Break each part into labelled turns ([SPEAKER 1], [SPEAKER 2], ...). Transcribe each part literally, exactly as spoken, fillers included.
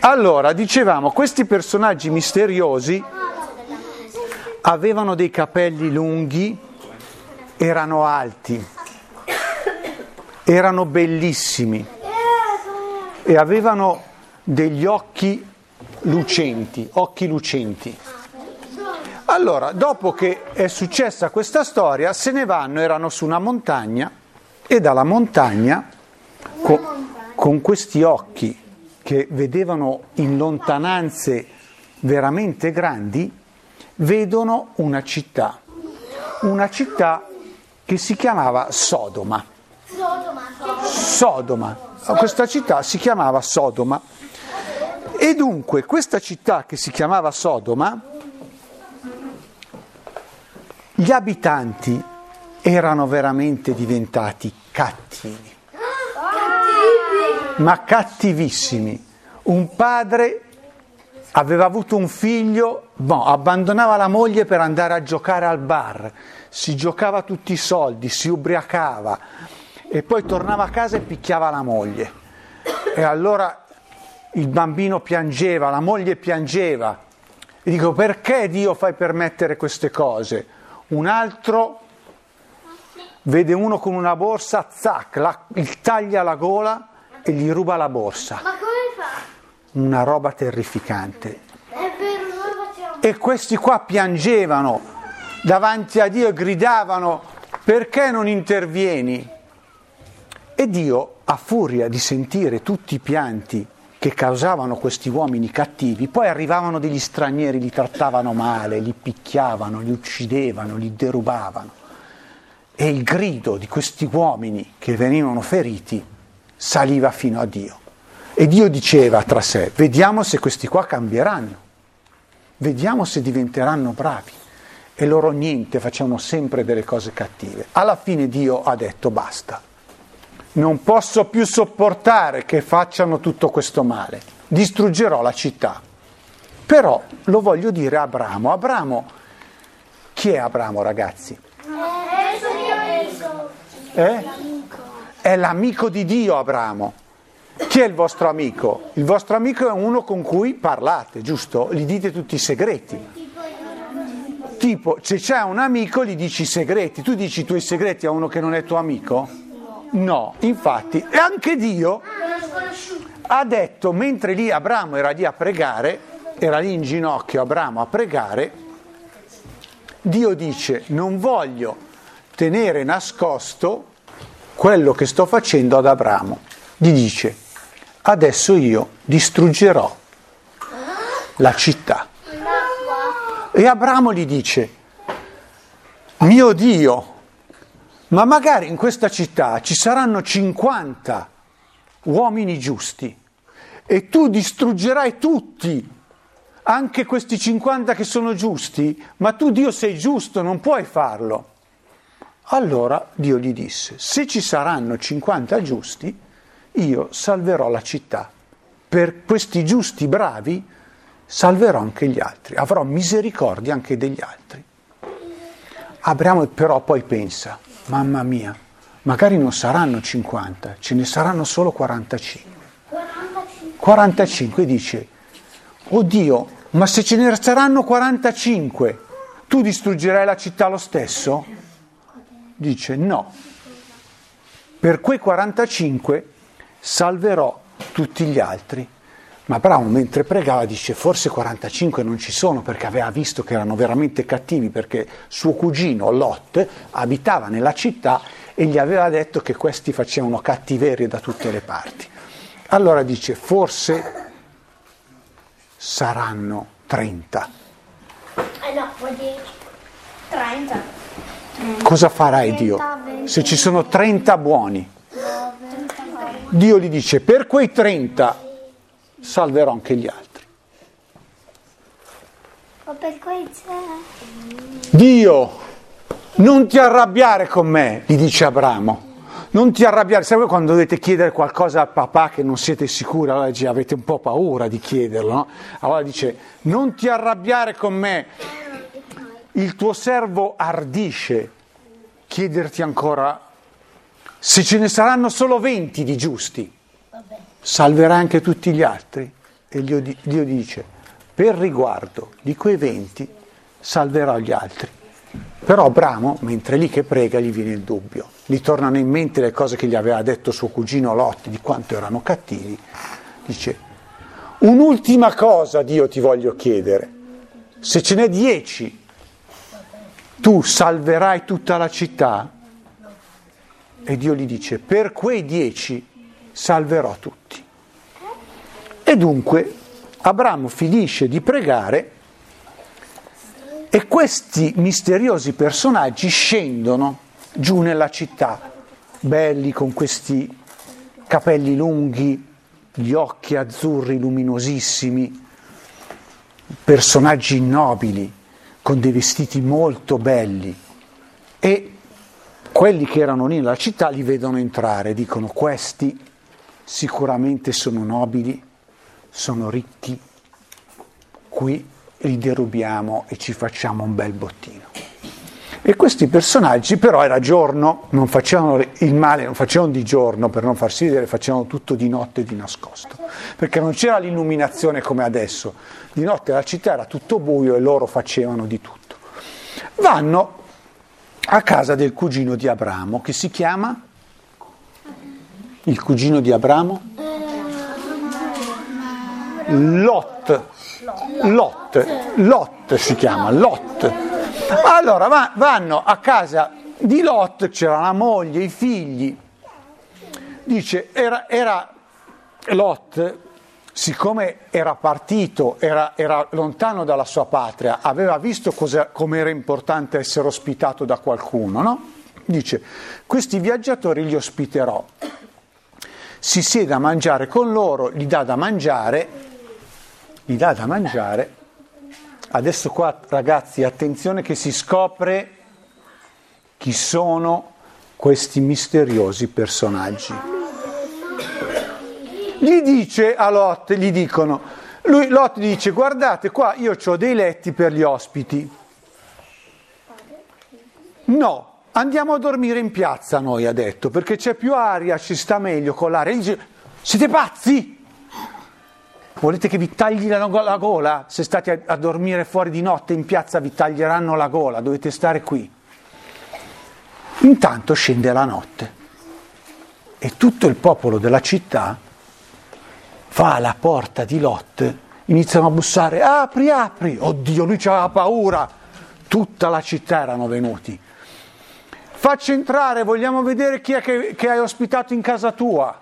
[SPEAKER 1] Allora, dicevamo, questi personaggi misteriosi avevano dei capelli lunghi, erano alti, erano bellissimi e avevano degli occhi lucenti, occhi lucenti. Allora, dopo che è successa questa storia, se ne vanno, erano su una montagna e dalla montagna, con, con questi occhi che vedevano in lontananze veramente grandi, vedono una città, una città che si chiamava Sodoma. Sodoma. Questa città si chiamava Sodoma. E dunque questa città che si chiamava Sodoma, gli abitanti erano veramente diventati cattivi, ma cattivissimi. Un padre aveva avuto un figlio, boh, abbandonava la moglie per andare a giocare al bar, si giocava tutti i soldi, si ubriacava e poi tornava a casa e picchiava la moglie. E allora il bambino piangeva, la moglie piangeva. E dico, perché Dio fai permettere queste cose? Un altro vede uno con una borsa, zac, la, gli taglia la gola e gli ruba la borsa.
[SPEAKER 2] Ma come fa?
[SPEAKER 1] Una roba terrificante.
[SPEAKER 2] È vero, noi facciamo.
[SPEAKER 1] E questi qua piangevano davanti a Dio e gridavano, perché non intervieni? E Dio, a furia di sentire tutti i pianti che causavano questi uomini cattivi, poi arrivavano degli stranieri, li trattavano male, li picchiavano, li uccidevano, li derubavano. E il grido di questi uomini che venivano feriti saliva fino a Dio. E Dio diceva tra sé, vediamo se questi qua cambieranno, vediamo se diventeranno bravi. E loro niente, facevano sempre delle cose cattive. Alla fine Dio ha detto basta. Non posso più sopportare che facciano tutto questo male, distruggerò la città. Però lo voglio dire a Abramo. Abramo, chi è Abramo, ragazzi? Eh? È l'amico di Dio Abramo. Chi è il vostro amico? Il vostro amico è uno con cui parlate, giusto? Gli dite tutti i segreti. Tipo, se c'è un amico gli dici i segreti. Tu dici i tuoi segreti a uno che non è tuo amico? No, infatti, e anche Dio ha detto, mentre lì Abramo era lì a pregare, era lì in ginocchio Abramo a pregare, Dio dice, non voglio tenere nascosto quello che sto facendo ad Abramo. Gli dice, adesso io distruggerò la città. E Abramo gli dice, mio Dio, ma magari in questa città ci saranno cinquanta uomini giusti e tu distruggerai tutti, anche questi cinquanta che sono giusti, ma tu Dio sei giusto, non puoi farlo. Allora Dio gli disse, se ci saranno cinquanta giusti, io salverò la città. Per questi giusti bravi salverò anche gli altri, avrò misericordia anche degli altri. Abramo però poi pensa, mamma mia, magari non saranno cinquanta, ce ne saranno solo quarantacinque. quarantacinque dice, oddio, ma se ce ne saranno quarantacinque, tu distruggerai la città lo stesso? Dice, no, per quei quarantacinque salverò tutti gli altri. Ma Abramo mentre pregava dice, forse quarantacinque non ci sono, perché aveva visto che erano veramente cattivi, perché suo cugino Lot abitava nella città e gli aveva detto che questi facevano cattiverie da tutte le parti. Allora dice, forse saranno trenta.
[SPEAKER 2] Eh no, vuol dire trenta.
[SPEAKER 1] Cosa farai Dio? Se ci sono trenta buoni. Dio gli dice, per quei trenta salverò anche gli altri.
[SPEAKER 2] Ma per quei c'è?
[SPEAKER 1] Dio, non ti arrabbiare con me, gli dice Abramo. Non ti arrabbiare. Sai quando dovete chiedere qualcosa al papà che non siete sicuri, allora dice, avete un po' paura di chiederlo, no? Allora dice, non ti arrabbiare con me. Il tuo servo ardisce chiederti ancora, se ce ne saranno solo venti di giusti, salverai anche tutti gli altri? e Dio, Dio dice, per riguardo di quei venti salverò gli altri. Però Abramo, mentre è lì che prega, gli viene il dubbio. Gli tornano in mente le cose che gli aveva detto suo cugino Lot, di quanto erano cattivi. Dice, un'ultima cosa Dio ti voglio chiedere. Se ce n'è dieci, tu salverai tutta la città? E Dio gli dice, per quei dieci salverò tutti. E dunque Abramo finisce di pregare e questi misteriosi personaggi scendono giù nella città, belli con questi capelli lunghi, gli occhi azzurri luminosissimi, personaggi nobili, con dei vestiti molto belli. E quelli che erano lì nella città li vedono entrare, dicono, questi sicuramente sono nobili, sono ricchi, qui li derubiamo e ci facciamo un bel bottino. E questi personaggi però era giorno, non facevano il male, non facevano di giorno per non farsi vedere, facevano tutto di notte e di nascosto, perché non c'era l'illuminazione come adesso, di notte la città era tutto buio e loro facevano di tutto. Vanno a casa del cugino di Abramo, che si chiama? Il cugino di Abramo? Lot. Lot. Lot si chiama, Lot. Allora va, vanno a casa di Lot, c'era la moglie, i figli. Dice, era, era Lot, siccome era partito, era, era lontano dalla sua patria, aveva visto come era importante essere ospitato da qualcuno, no? Dice, questi viaggiatori li ospiterò. Si siede a mangiare con loro, gli dà da mangiare, gli dà da mangiare. Adesso qua, ragazzi, attenzione che si scopre chi sono questi misteriosi personaggi. Gli dice a Lot, gli dicono, lui, Lot dice, guardate qua, io ho dei letti per gli ospiti. No, andiamo a dormire in piazza, noi ha detto, perché c'è più aria, ci sta meglio con l'aria. Gli dice, siete pazzi? Volete che vi tagli la, la gola? Se state a, a dormire fuori di notte in piazza vi taglieranno la gola, dovete stare qui. Intanto scende la notte e tutto il popolo della città va alla porta di Lot, iniziano a bussare, apri, apri, oddio, lui c'aveva paura, tutta la città erano venuti. Facci entrare, vogliamo vedere chi è che, che hai ospitato in casa tua.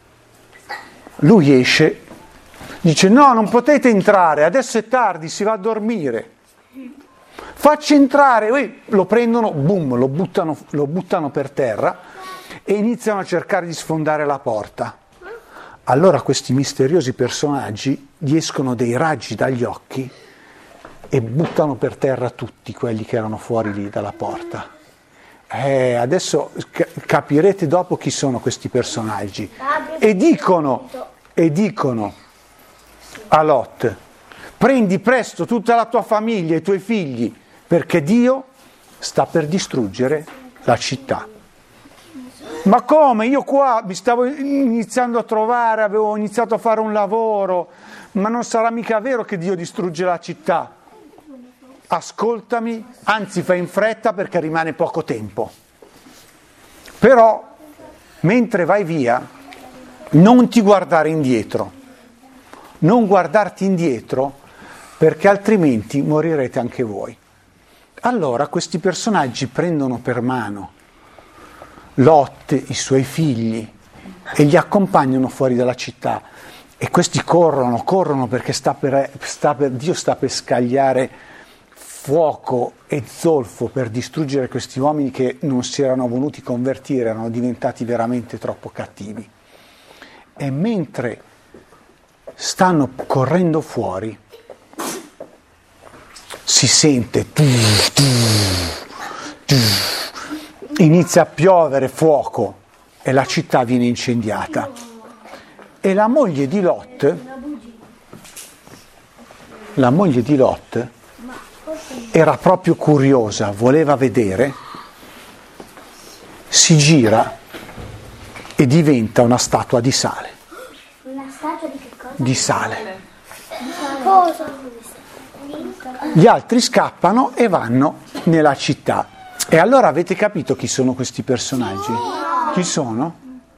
[SPEAKER 1] Lui esce, dice, no, non potete entrare, adesso è tardi, si va a dormire. Facci entrare, poi lo prendono, boom, lo buttano, lo buttano per terra e iniziano a cercare di sfondare la porta. Allora questi misteriosi personaggi gli escono dei raggi dagli occhi e buttano per terra tutti quelli che erano fuori lì dalla porta. Eh, adesso capirete dopo chi sono questi personaggi. E dicono, e dicono a Lot, prendi presto tutta la tua famiglia e i tuoi figli, perché Dio sta per distruggere la città. Ma come? Io qua mi stavo iniziando a trovare, avevo iniziato a fare un lavoro, ma non sarà mica vero che Dio distrugge la città. Ascoltami, anzi fai in fretta perché rimane poco tempo. Però, mentre vai via, non ti guardare indietro. Non guardarti indietro perché altrimenti morirete anche voi. Allora questi personaggi prendono per mano Lot, i suoi figli, e li accompagnano fuori dalla città. E questi corrono, corrono perché sta per, sta per, Dio sta per scagliare fuoco e zolfo per distruggere questi uomini che non si erano voluti convertire, erano diventati veramente troppo cattivi. E mentre stanno correndo fuori, si sente, tu, tu, tu, inizia a piovere fuoco e la città viene incendiata. E la moglie di Lot, la moglie di Lot era proprio curiosa, voleva vedere, si gira e diventa una statua di sale.
[SPEAKER 2] Una statua di che cosa?
[SPEAKER 1] Di sale.
[SPEAKER 2] Cosa?
[SPEAKER 1] Gli altri scappano e vanno nella città. E allora avete capito chi sono questi personaggi? Chi sono?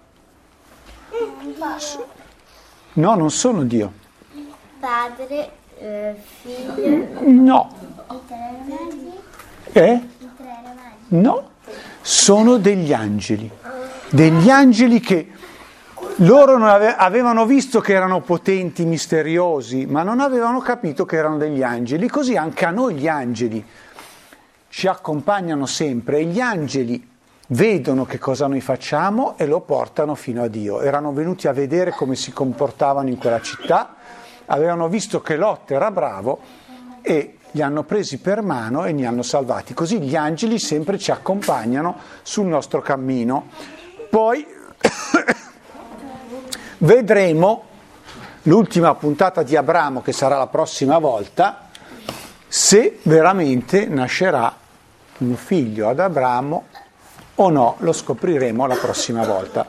[SPEAKER 1] No, non sono Dio.
[SPEAKER 2] Padre, eh, figlio.
[SPEAKER 1] No.
[SPEAKER 2] I tre ramaggi.
[SPEAKER 1] Eh?
[SPEAKER 2] I tre ramaggi.
[SPEAKER 1] No. Sono degli angeli. Degli angeli che loro non ave- avevano visto che erano potenti, misteriosi, ma non avevano capito che erano degli angeli. Così anche a noi gli angeli ci accompagnano sempre e gli angeli vedono che cosa noi facciamo e lo portano fino a Dio. Erano venuti a vedere come si comportavano in quella città, avevano visto che Lot era bravo e li hanno presi per mano e li hanno salvati. Così gli angeli sempre ci accompagnano sul nostro cammino. Poi vedremo l'ultima puntata di Abramo, che sarà la prossima volta, se veramente nascerà un figlio ad Abramo o no, lo scopriremo la prossima volta.